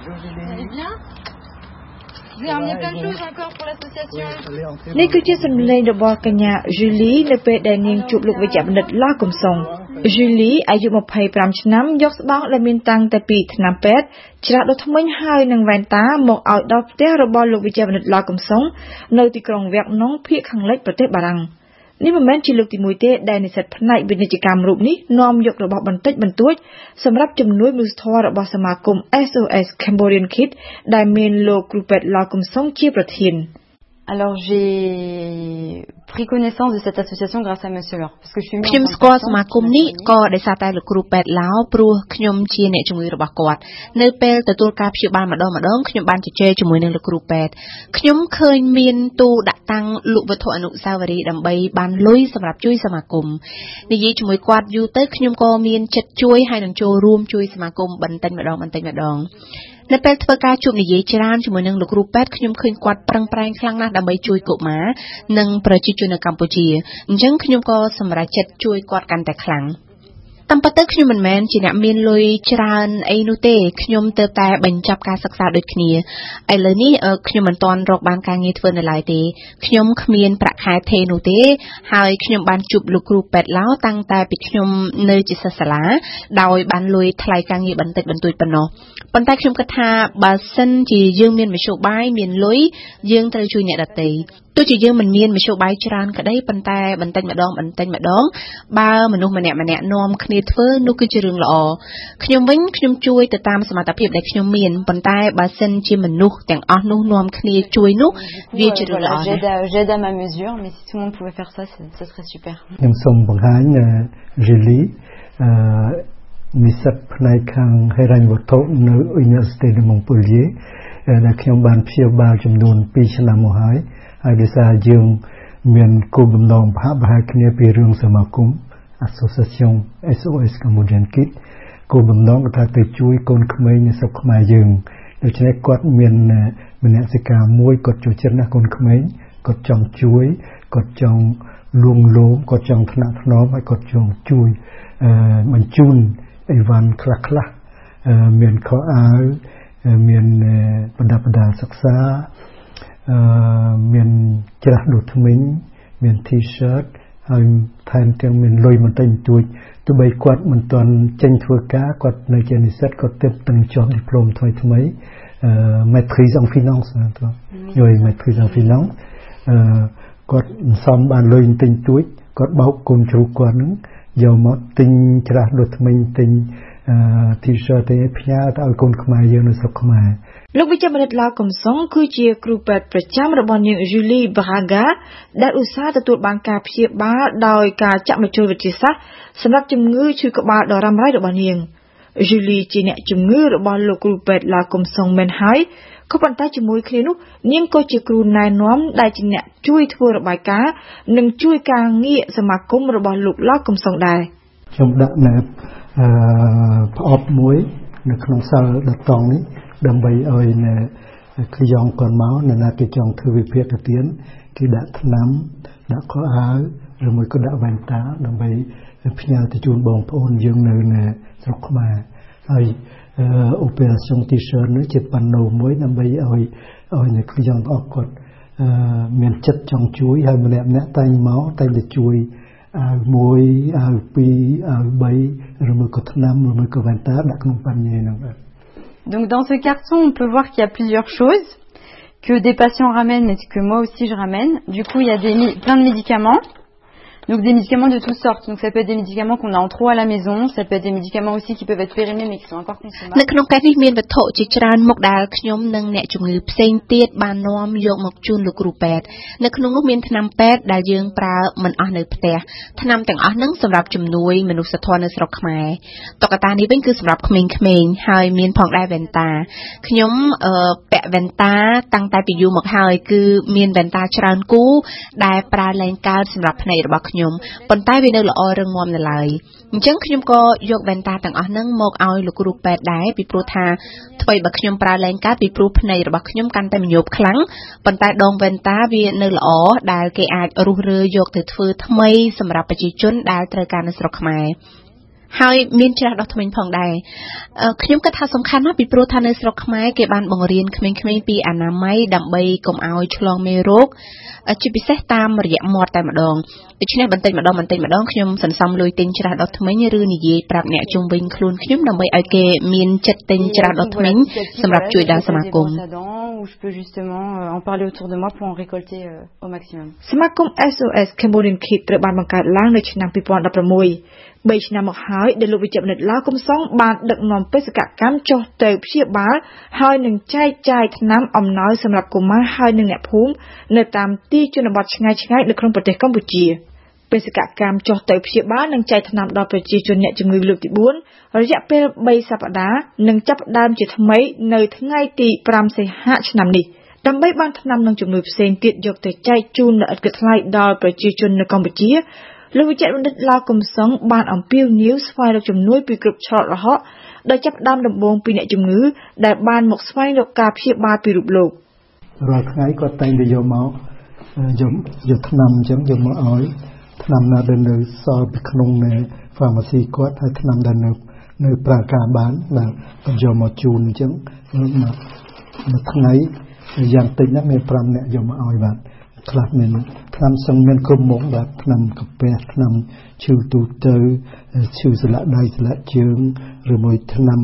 J'ai amené plein de choses encore pour l'association. នេះគឺជាសម្លេងរបស់កញ្ញា Julie នៅពេលដែលនាងជួបលោកវិជ្ជបណ្ឌិតឡាកំសុង Julie អាយុ25ឆ្នាំយកស្បង់ដែលមានតាំងតែពីថ្នាំពេទ្យច្រាស់ដុសធ្មេញហើយនឹងវ៉ែនតាមកឲ្យដល់ផ្ទះរបស់លោកវិជ្ជបណ្ឌិតឡាកំសុងនៅទីក្រុងវៀកណុងភាគខាងលិចប្រទេសបារាំងនេះមិនមែនជាលើកទី1ទេដែលនិស្សិតផ្នែកវិនិច្ឆ័យកម្មរូបនេះនាំយករបស់បន្តិចបន្តួចសម្រាប់ជំនួយមនុស្សធម៌របស់សមាគម SOS Cambodian Kids ដែលមានលោកគ្រូពេទ្យឡាកំសុងជាប្រធាន Alors j'ai pris connaissance de cette association grâce à monsieur Laure parce que je suis ខ្ញុំស្គាល់សមាគមនេះក៏ដោយសារតែលោកគ្រូពេទ្យឡាព្រោះខ្ញុំជាអ្នកជំងឺរបស់គាត់នៅពេលទទួលការព្យាបាលម្ដងខ្ញុំបានជជែកជាមួយនឹងលោកគ្រូពេទ្យខ្ញុំឃើញមានទូដាក់តាំងលក់វត្ថុអនុស្សាវរីយ៍ដើម្បីបានលុយសម្រាប់ជួយសមាគមនិយាយជាមួយគាត់យូរទៅខ្ញុំក៏មានចិត្តជួយហើយនឹងចូលរួមជួយសមាគមបន្តិចម្ដងនៅពេលធ្វើការជួបនិយាយច្រើនជាមួយនឹងលោកគ្រូពេទ្យខ្ញុំឃើញគាត់ប្រឹងប្រែងខ្លាំងណាស់ដើម្បីជួយកុមារនិងប្រជាជននៅកម្ពុជាអញ្ចឹងខ្ញុំក៏សម្រេចចិត្តជួយគាត់កាន់តែខ្លាំងតាមពិតទៅខ្ញុំមិនមែនជាអ្នកមានលុយច្រើនអីនោះទេខ្ញុំទើបតែបញ្ចប់ការសិក្សាដូចគ្នាឥឡូវនេះខ្ញុំមិនទាន់រកបានការងារធ្វើនៅឡើយទេខ្ញុំគ្មានប្រាក់ខែថេរនោះទេហើយខ្ញុំបានជួបលោកគ្រូពេទ្យឡាតាំងតែពីខ្ញុំនៅជាសិស្សសាលាដោយបានលុយថ្លៃការងារបន្តិចបន្តួចប៉ុណ្ណោះប៉ុន្តែខ្ញុំគិតថាបើសិនជាយើងមានមធ្យោបាយមានលុយយើងត្រូវជួយអ្នកដទៃទោះជាយើងមិនមានមធ្យោបាយច្រើនក្តីប៉ុន្តែបន្តិចម្ដងបើមនុស្សម្នាក់នាំគ្នាធ្វើនោះគឺជារឿងល្អខ្ញុំវិញខ្ញុំជួយទៅតាមសមត្ថភាពដែលខ្ញុំមានប៉ុន្តែបើសិនជាមនុស្សទាំងអស់នោះនាំគ្នាជួយនោះវាជារឿងល្អណាស់ J'aide à ma mesure mais si tout le monde pouvait faire ça ça serait super ខ្ញុំសូមបង្ហាញ Julie និស្សិតផ្នែកខាងហិរញ្ញវត្ថុនៅ Université de Montpellier ដែលខ្ញុំបានព្យាបាលចំនួន2ឆ្នាំមកហើយដោយសារយើងមានគោលបំណងប្រហែលគ្នាពីរឿងសមាគម Association SOS Cambodian Kids គោលបំណងគឺថាទៅជួយកូនក្មេងនៅស្រុកខ្មែរយើងដូច្នេះគាត់មានមនសិការមួយគាត់ចូលចិត្តណាស់កូនក្មេងគាត់ចង់ជួយគាត់ចង់លួងលោមគាត់ចង់ថ្នាក់ថ្នមហើយគាត់ចង់ជួយបញ្ជូនអីវ៉ាន់ខ្លះមានខោអាវមានបណ្ដាសិក្សាមានច្រាស់ដូរធ្មេញមាន T-shirt ហើយថែមទាំងមានលុយបន្តិចបន្តួចទោះបីគាត់មិនទាន់ចេញធ្វើការគាត់នៅជានិស្សិតគាត់ទើបតែជាប់ឌីប្លូមថ្មី Maîtrise en finance យល់ Maîtrise en finance គាត់សំបានលុយបន្តិចបន្តួចគាត់បោកកូនជ្រូកគាត់នឹងយកមកទិញច្រាស់ដូរធ្មេញទិញ T-shirt ទៅផ្ញើទៅឲ្យកូនខ្មែរយើងនៅស្រុកខ្មែរលោកវិជ្ជបណ្ឌិតឡាកំសុងគឺជាគ្រូពេទ្យប្រចាំរបស់នាង Julie Braga ដែលឧស្សាហ៍ទទួលបានការព្យាបាលដោយការចាក់មជ្ឈវិទ្យាសាស្ត្រសម្រាប់ជំងឺឈឺក្បាលដ៏រ៉ាំរ៉ៃរបស់នាង Julie ជាអ្នកជំងឺរបស់លោកគ្រូពេទ្យឡាកំសុងមែនហើយក៏ប៉ុន្តែជាមួយគ្នានោះនាងក៏ជាគ្រូណែនាំដែលជាអ្នកជួយធ្វើរបាយការណ៍និងជួយការងារសមាគមរបស់លោកឡាកំសុងដែរខ្ញុំដាក់នៅផ្អប់មួយនៅក្នុងសាលដតង់នេះដើម្បីឲ្យគេយ៉ងគាត់មកនៅណាគេចង់ធ្វើវិភាគទៅទៀតគេដាក់ថ្នាំដាក់ខោអាវឬមួយក៏ដាក់វ៉ែនតាដើម្បីផ្ញើទៅជូនបងប្អូនយើងនៅស្រុកខ្មែរហើយoperation T-shirt នេះជាបណ្ណោមួយដើម្បីឲ្យអ្នកគេយ៉ងអស់គាត់មានចិត្តចង់ជួយហើយម្នាក់តែងមកតែទៅជួយអាវមួយអាវពីរអាវ3ឬមួយក៏ថ្នាំឬមួយក៏វ៉ែនតាដាក់ក្នុងប៉ានីហ្នឹង Donc dans ce carton, on peut voir qu'il y a plusieurs choses que des patients ramènent et que moi aussi je ramène. Du coup, il y a plein de médicaments. Donc des médicaments de toutes sortes. Donc ça peut être des médicaments qu'on a en trop à la maison, ça peut être des médicaments aussi qui peuvent être périmés mais qui sont encore consommables. នៅក្នុងកែនេះមានវត្ថុជាច្រើនមុខដែលខ្ញុំនិងអ្នកជំងឺផ្សេងទៀតបាននាំយកមកជូនលោកគ្រូពេទ្យនៅក្នុងនោះមានថ្នាំពេទ្យដែលយើងប្រើមិនអស់នៅផ្ទះថ្នាំទាំងអស់ហ្នឹងសម្រាប់ជំនួយមនុស្សធម៌នៅស្រុកខ្មែរតុក្កតានេះវិញគឺសម្រាប់ក្មេងៗហើយមានផងដែរវ៉ែនតាខ្ញុំពាក់វ៉ែនតាតាំងតែពីយូរមកហើយគឺមានវ៉ែនតាច្រើនគូដែលប្រើលែងកើតសម្រាប់ភ្នែករបស់ខ្ញុំប៉ុន្តែវានៅល្អរឹងមាំនៅឡើយអញ្ចឹងខ្ញុំក៏យកវ៉ែនតាទាំងអស់ហ្នឹងមកឲ្យលោកគ្រូពេទ្យដែរពីព្រោះថាថ្មីបើខ្ញុំប្រើលែងកើតពីព្រោះភ្នែករបស់ខ្ញុំកាន់តែមញោបខ្លាំងប៉ុន្តែដងវ៉ែនតាវានៅល្អដែលគេអាចរុះរើយកទៅធ្វើថ្មីសម្រាប់ប្រជាជនដែលត្រូវការនៅស្រុកខ្មែរហើយមានច្រាស់ដុសធ្មេញផងដែរខ្ញុំគិតថាសំខាន់ណាស់ពីព្រោះថានៅស្រុកខ្មែរគេបានបង្រៀនក្មេងៗពីអនាម័យដើម្បីកុំឲ្យឆ្លងមេរោគជាពិសេសតាមរយៈមាត់តែម្ដងដូច្នេះបន្តិចម្ដងខ្ញុំសន្សំលុយទិញច្រាស់ដុសធ្មេញឬនិយាយប្រាប់អ្នកជុំវិញខ្លួនខ្ញុំដើម្បីឲ្យគេមានចិត្តទិញច្រាស់ដុសធ្មេញសម្រាប់ជួយដល់សមាគម je peux justement en parler autour de moi pour en récolter au maximum សមាគម SOS Cambodian Kid ត្រូវបានបង្កើតឡើងនៅឆ្នាំ 2016 3 ឆ្នាំមកហើយដែលលោកវិជ្ជបណ្ឌិតឡាវកំសុងបានដឹកនាំបេសកកម្មចុះទៅព្យាបាលហើយនឹងចែកចាយថ្នាំអំណោយសម្រាប់កុមារហើយនិងអ្នកភូមិនៅតាមទីជនបទឆ្ងាយៗនៅក្នុងប្រទេសកម្ពុជាបេសកកម្មចុះទៅព្យាបាលនិងចែកថ្នាំដល់ប្រជាជនអ្នកជំងឺលើកទី4រយៈពេល3សប្តាហ៍នឹងចាប់ផ្ដើមជាថ្មីនៅថ្ងៃទី5សីហាឆ្នាំនេះដើម្បីបានថ្នាំនិងជំនួយផ្សេងទៀតយកទៅចែកជូននៅឥតគិតថ្លៃដល់ប្រជាជននៅកម្ពុជាលោកវិជ្ជបណ្ឌិតឡាវកំសុងបានអំពាវនាវស្វែងរកជំនួយពីគ្រប់ច្រករហ័សដោយចាប់ផ្ដើមដំបូងពីអ្នកជំងឺដែលបានមកស្វែងរកការព្យាបាលពីរូបលោករាល់ថ្ងៃគាត់តែងតែយកមកយកថ្នាំអញ្ចឹងយកមកឲ្យថ្នាំណាដែលនៅសល់ពីក្នុងនៃ pharmacy គាត់ហើយថ្នាំដែលនៅប្រើការបានបាទគាត់យកមកជូនអញ្ចឹងមួយថ្ងៃយ៉ាងតិចណាស់មាន5នាក់យកមកឲ្យបាទខ្លះមានថ្នាំសឹងមានគ្រប់មុខបាទថ្នាំកាពះថ្នាំឈឺទូទៅឈឺស្លាក់ដៃស្លាក់ជើងឬមួយថ្នាំ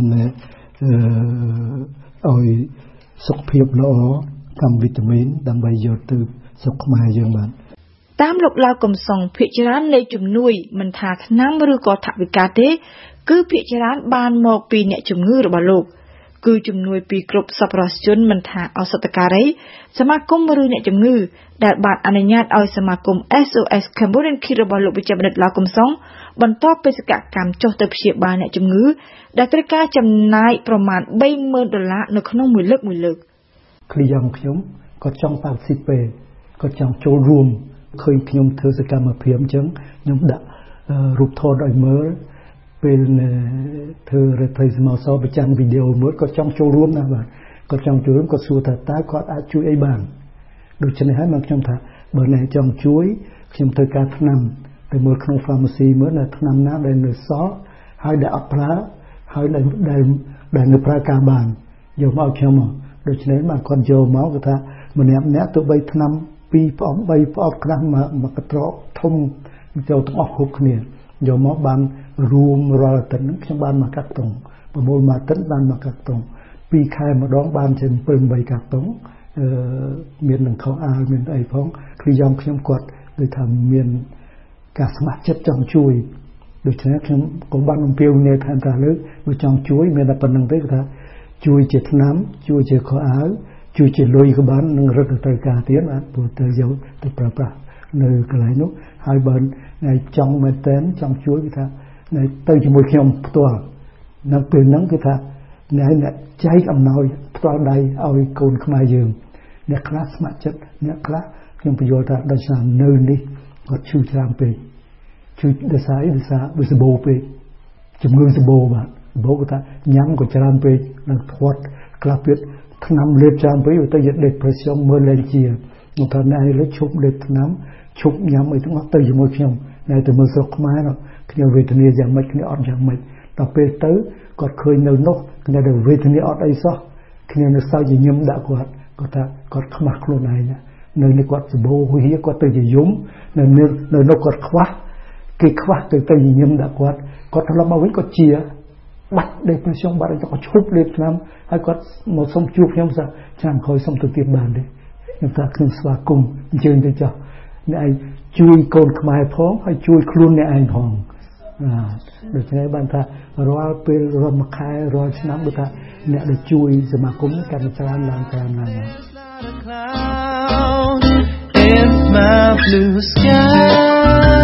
ឲ្យសុខភាពល្អតាមវីតាមីនដើម្បីយកទៅស្រុកខ្មែរយើងបាទតាមលោកឡាវកំសុងភាគច្រើននៃជំនួយមិនថាថ្នាំឬក៏ថវិកាទេគឺភាគច្រើនបានមកពីអ្នកជំងឺរបស់លោកគឺជំនួយពីគ្រប់សប្បុរសជនមិនថាឱសថការីសមាគមឬអ្នកជំងឺដែលបានអនុញ្ញាតឲ្យសមាគម SOS Cambodian Kid របស់លោកវិជ្ជបណ្ឌិតឡាវកំសុងបន្តបេសកកម្មចុះទៅព្យាបាលអ្នកជំងឺដែលត្រូវការចំណាយប្រមាណ$30,000នៅក្នុងមួយលើកគ្លីយ៉ង់ខ្ញុំគាត់ចង់ participate គាត់ចង់ចូលរួមឃើញខ្ញុំធ្វើសកម្មភាពអញ្ចឹងខ្ញុំដាក់រូបថតឲ្យមើលពេលធ្វើ replacement សប្រចាំវីដេអូមើលគាត់ចង់ចូលរួមណាបាទគាត់ចង់ចូលរួមគាត់សួរថាតើគាត់អាចជួយអីបានដូច្នេះហើយមកខ្ញុំថាបើអ្នកចង់ជួយខ្ញុំធ្វើការថ្នាំទៅមើលក្នុង pharmacy មើលថ្នាំណាដែលនៅសល់ហើយដែលអត់ប្រើហើយដែលនៅប្រើការបានយកមកខ្ញុំមកដូច្នេះបានគាត់យកមកគាត់ថាម្នាក់ទោះបីថ្នាំ2ផ្អប់3ផ្អប់ខ្លះមកកត្រកធំចូលទាំងអស់គ្រប់គ្នាយកមកបានរួមរាល់អាទិត្យហ្នឹងខ្ញុំបានមកកាត់តុងប្រមូលមកអាទិត្យបានមកកាត់តុង2ខែម្ដងបានជា7 8កាត់តុងមាននឹងខោអាវមានអីផងគឺយ៉ាងខ្ញុំគាត់ដូចថាមានការស្ម័គ្រចិត្តចង់ជួយដូច្នេះខ្ញុំក៏បានអំពាវនាវថាតើលើបើចង់ជួយមានតែប៉ុណ្្នឹងទេគាត់ថាជួយជាថ្នាំជួយជាខោអាវជួយជាលុយក៏បាននឹងរត់ទៅការទៀតបាទព្រោះទៅយកទៅប្រើប្រាស់នៅកន្លែងនោះហើយបើថ្ងៃចង់មែនតើចង់ជួយគឺថាទៅជាមួយខ្ញុំផ្ទាល់នៅពេលហ្នឹងគឺថាអ្នកចែកអំណោយផ្ទាល់ដៃឲ្យកូនខ្មែរយើងអ្នកខ្លះស្ម័គ្រចិត្តអ្នកខ្លះខ្ញុំបញ្យល់ថាដោយសារនៅនេះគាត់ឈឺច្រើនពេកឈឺដោយសារវាសបោពេកជំងឺសបោបាទសបោគាត់ថាញ៉ាំក៏ច្រើនពេកនឹងធាត់ខ្លះទៀតថ្នាំលេបច្រើនពេកទៅយក depression មើលលេងជាខ្ញុំថាណែលើឈប់លេបថ្នាំឈប់ញ៉ាំអីទាំងអស់ទៅជាមួយខ្ញុំណែទៅមើលស្រុកខ្មែរគ្នាវេទនាយ៉ាងម៉េចគ្នាអត់យ៉ាងម៉េចដល់ពេលទៅគាត់ឃើញនៅនោះគ្នាដែលវេទនាអត់អីសោះគ្នានៅសើចញឹមដាក់គាត់ថាគាត់ខ្មាស់ខ្លួនឯងនៅនេះគាត់សបោហៀគាត់ទៅជាយំនៅនោះគាត់ខ្វះគេខ្វះទៅញឹមដាក់គាត់ត្រឡប់មកវិញគាត់ជាបាត់ depression បាត់គាត់ឈប់លេបថ្នាំហើយគាត់មកសុំជួបខ្ញុំថាឆ្នាំក្រោយសុំទៅទៀតបានទេខ្ញុំថាខ្ញុំស្វាគមន៍អញ្ជើញទៅចុះអ្នកឯងជួយកូនខ្មែរផងហើយជួយខ្លួនអ្នកឯងផងដូច្នេះបានថារាល់ពេលរាល់មួយខែរាល់ឆ្នាំគឺថាអ្នកដែលជួយសមាគមនេះកាន់តែច្រើនឡើងតាមឡើង It's my blue sky